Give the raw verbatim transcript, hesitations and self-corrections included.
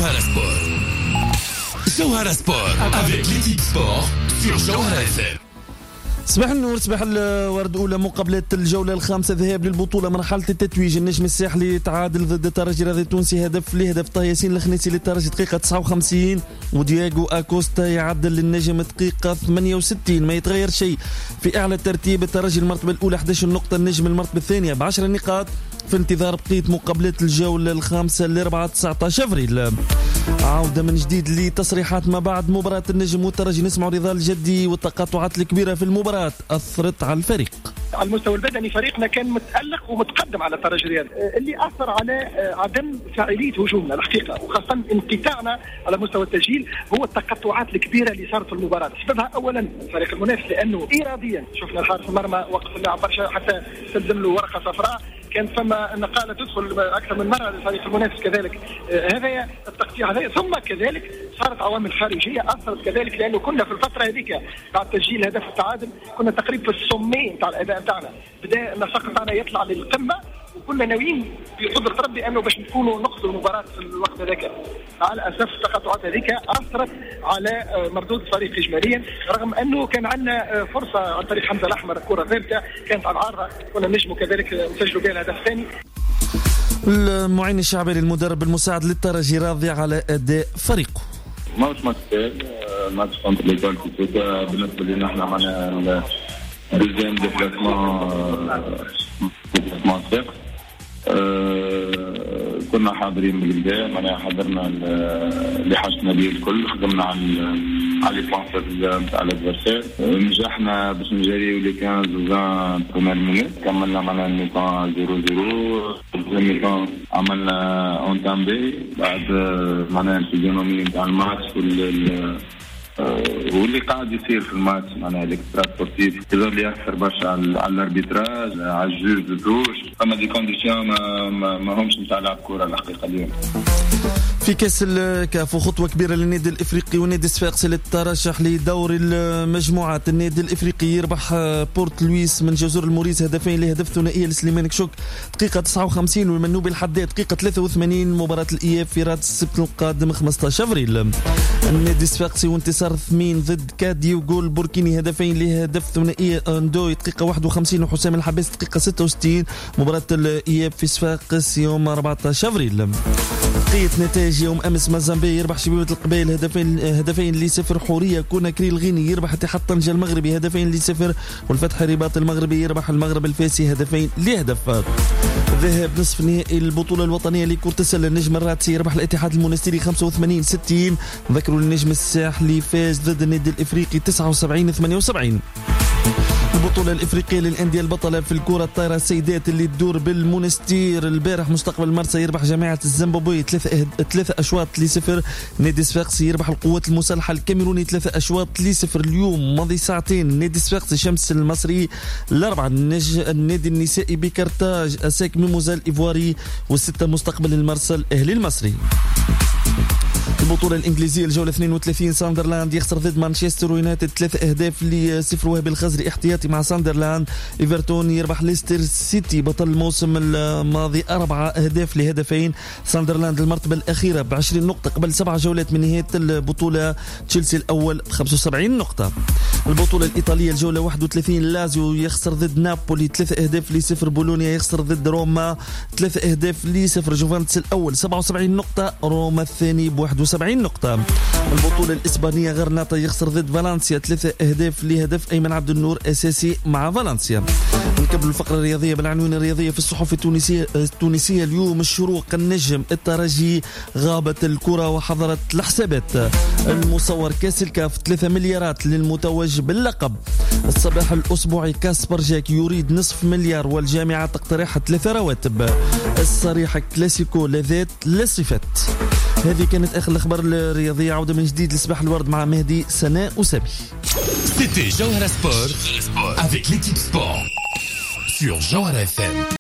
جوهرة سبور. جوهرة سبور avec l'équipe sport sur جوهرة اف ام. صباح النور، صباح الورد. أولى مقابلات الجولة الخامسة ذهاب للبطولة مرحلة التتويج. النجم الساحلي تعادل ضد الترجي الرياضي التونسي هدف لهدف. طه ياسين الخنيسي للترجي دقيقة تسعة وخمسين، ودياغو أكوستا يعدل للنجم دقيقة ثمانية وستين. ما يتغير شيء في أعلى ترتيب. الترجي المرتبة الأولى إحدى عشرة نقطة، النجم المرتبة الثانية بعشر نقاط، في انتظار بقية مقابلات الجولة الخامسة الأربعاء تسعة عشر أفريل. عودة من جديد لتصريحات ما بعد مباراة النجم والترجي. نسمع رضا الجدي والتقاطعات الكبيرة في المباراة أثرت على الفريق. على المستوى البدني فريقنا كان متألق ومتقدم على الترجي الرياضي، اللي أثر على عدم فاعلية هجومنا الحقيقة، وخاصة انقطاعنا على مستوى التسجيل هو التقطعات الكبيرة اللي صارت في المباراة. سببها أولا الفريق المنافس، لأنه إراديا شفنا الحارس المرمى وقف اللاعب برشا حتى سلم له ورقة صفراء، كان فما نقالة تدخل أكثر من مرة للفريق المنافس كذلك. هذا التقطيع هذا، ثم كذلك صارت عوامل خارجية أثرت كذلك، لأنه كنا في الفترة هذيك بعد تسجيل هدف التعادل كنا تقريبا في السمين تاع الأداء تاعنا، بدأ النسق تاعنا يطلع للقمة، وكنا ناويين بقدرة ربي أنه باش نكونوا نقصوا المباراة في الوقت هذاك. على أساس التقاطعات هذيك أثرت على مردود الفريق إجماليا، رغم أنه كان عندنا فرصة عن طريق حمزة الأحمر، الكرة ثابتة كانت على العارضة، كنا نجموا كذلك نسجلوا بها الهدف الثاني. المعين الشعبي المدرب المساعد للترجي راضي على أداء فريقه. ما مش ماتش ماتش كونتر ليكول كوتا. بالنسبة لنا احنا معنا الدوزيام ديبلاسمون ديبلاسمون سيق. أه كنا حاضرين بالبداية، معناها حضرنا اللي حاجتنا به الكل، خدمنا على على البانسات نتاع الادفيرسير، نجحنا باش نجريو لي خمسة وعشرين بروميير مينوت، كملنا معنا الميطان صفر صفر، الميطان عملنا اون تامبي بعد معناها الفيزيونومي نتاع الماتش وال واللي قاعد يصير في الماتش، معناها الاكسترا سبورتيف يظهر لي يأثر برشا على الاربيتراج، على الجوج دو توش، فما دي كونديسيون ما, ما, ما همش نتاع لعب كوره الحقيقه اليوم. في كاس الكاف خطوة كبيرة للنادي الإفريقي والنادي الصفاقسي للترشح لدور المجموعات. النادي الإفريقي يربح بورت لويس من جزر الموريس هدفين لهدف ثنائية لسليمان كشوك دقيقة تسعة وخمسين، والمنوبي الحداد دقيقة ثلاثة وثمانين. مباراة الإياب في رات السبت القادم خمسة عشر أفريل. النادي الصفاقسي وانتصار ثمين ضد كاديو جول بوركيني هدفين لهدف ثنائية اندوي دقيقة واحد وخمسين وحسام الحباس دقيقة ستة وستين. مباراة الإياب في صفاقس يوم أربعة عشر أفريل. بقية نتائج يوم أمس: مازامبي يربح شبيبة القبائل هدفين هدفين لصفر. حورية كوناكري الغيني يربح اتحاد طنجة المغربي هدفين لصفر. والفتح الرباط المغربي يربح المغرب الفاسي هدفين لهدف. ذهاب نصف نهائي البطولة الوطنية لكرة السلة: النجم الراتسي يربح الاتحاد المونستيري خمسة وثمانين ستين. ذكروا النجم الساحلي فاز ضد النادي الإفريقي تسعة وسبعين ثمانية وسبعين. البطولة الإفريقية للأندية البطلة في الكرة الطايرة السيدات اللي تدور بالمونستير البارح مستقبل مرسى يربح جامعة الزيمبابوي ثلاثة ثلاثة أشواط لصفر. نادي الصفاقسي يربح القوات المسلحة الكاميروني ثلاثة أشواط لصفر. اليوم ماضي ساعتين نادي الصفاقسي شمس المصري الأربعة. النادي النسائي بكرتاج أساك ميموزا الإيفواري، والستة مستقبل المرسى الأهلي المصري. البطولة الإنجليزية الجولة اثنين وثلاثين: ساندرلاند يخسر ضد مانشستر يونايتد ثلاثة أهداف لصفر، وهبي الخزري احتياطي مع ساندرلاند. إيفرتون يربح ليستر سيتي بطل الموسم الماضي أربعة أهداف لهدفين. ساندرلاند المرتبة الأخيرة بعشرين نقطة قبل سبع جولات من نهاية البطولة. تشيلسي الأول بخمسة وسبعين نقطة. البطولة الإيطالية الجولة واحد وثلاثين: لازيو يخسر ضد نابولي ثلاثة أهداف لصفر. بولونيا يخسر ضد روما ثلاثة أهداف لصفر. جوفانتس الأول سبعة وسبعين نقطة، روما الثاني بواحد وسبعين نقطة. البطولة الإسبانية غرناطة يخسر ضد فالنسيا ثلاثة أهداف لهدف أيمن عبد النور أساسي مع فالنسيا. نكمل الفقرة الرياضية بالعناوين الرياضية في الصحف التونسية. التونسية اليوم: الشروق، النجم، الترجي، غابت الكرة وحضرت الحسابات. المصور: كاس الكاف ثلاثة مليارات للمتوج باللقب. الصباح الأسبوعي: كاسبر جاك يريد نصف مليار والجامعة تقترح ثلاثة رواتب. الصريحة: كلاسيكو لذات لا صفات. هذه كانت آخر الأخبار الرياضية. عودة من جديد لصباح الورد مع مهدي سناء وسامي. C'était Jawhara Sport avec l'équipe sport sur Jawhara اف ام.